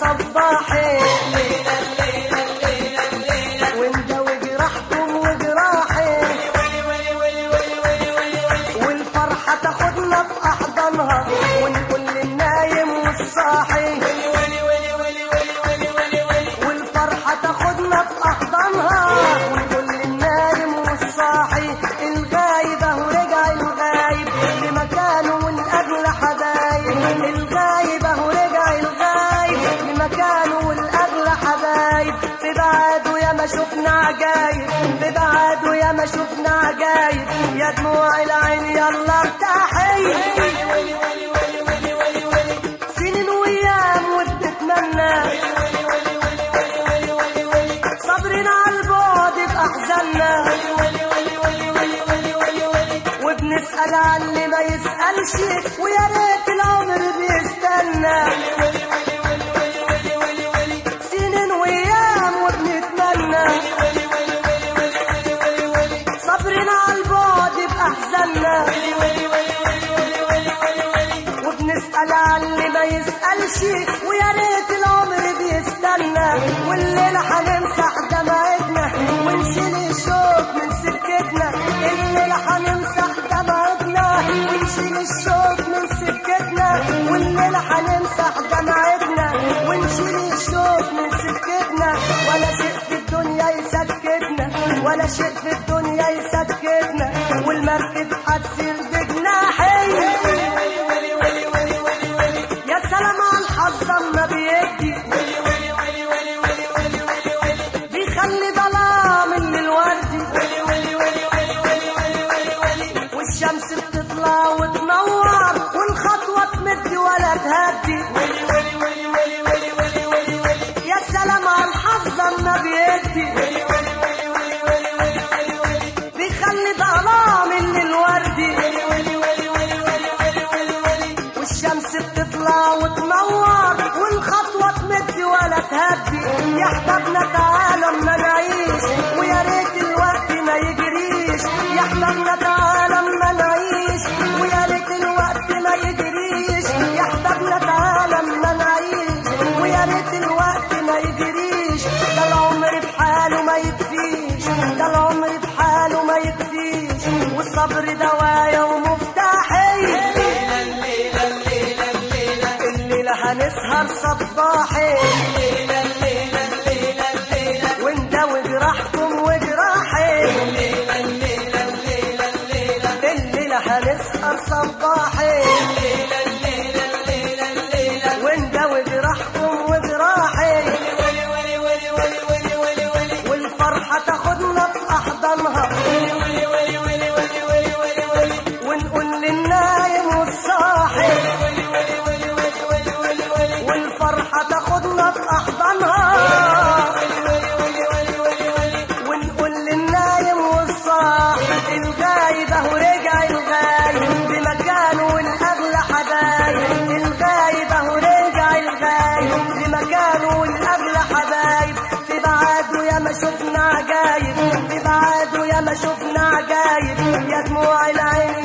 صباحين ونداوي جراحكم وجراحين والفرحة تاخدنا في أحضانها ونقول للنايم والصاحي والفرحة تاخدنا في أحضانها ونقول للنايم والصاحي الغايب اهو رجع الغايب لمكانه والأجل حبايب الغايب اهو رجع الغايب لمكانه والأجل حبايب في بعاده يا ما شفنا عجايب في بعاده يا ما شفنا عجايب يا دموع العين يلا ارتاحي سنين وايام وبنتمنى صبرنا على البعد بأحزاننا وبنسأل عن اللي ما يسألش ويا ريت العمر بيستنى سنين وايام وبنتمنى صبرنا على البعد بأحزاننا وبنسأل عن اللي ما يسألش ويا ريت العمر بيستنى والليلة هنمسح دمعتنا ونشيل الشوق من سكتنا الليلة هنمسح دمعتنا ونشيل الشوق من سكتنا والليلة هنمسح دمعتنا ونشيل الشوق من سكتنا ولا شيء في الدنيا يسكتنا ولا شيء في الدنيا يسكتنا والمركب هتسير بجناحين يا سلام على الحظ اما بيدي بيخلي ظلام للوردي والشمس بتطلع وتنور والخطوة تمد ولا تهدي يا سلام على الحظ اما بيدي بيخلي ظلام للوردي والشمس بتطلع وتنور والخطوة تمد ولا تهدي يا احبابنا تعالى اما نعيش ويا ريت الوقت ما يجريش يا احبابنا تعالى اما نعيش ويا ريت الوقت ما يجريش يا احبابنا تعالى اما نعيش ويا ريت الوقت ما يجريش ده العمر بحاله ما يكفيش ده العمر بحاله ما يكفيش والصبر دوايا ومفتاحي الليلة هنسهر صباحين ونداوي جراحكم وجراحين الليلة هنسهر صباحين ونداوي جراحكم وجراحين والفرحة تاخدنا في أحضانها ونقول للنايم والصاحي والفرحة تاخدنا في أحضانها ونقول للنايم والصاحي الغايب اهو رجع الغايب بمكانه والأغلى حبايب الغايب اهو رجع الغايب بمكانه والأغلى حبايب في بعاده يا ما شفنا عجايب في بعاده يا ما شفنا عجايب يا دموع العين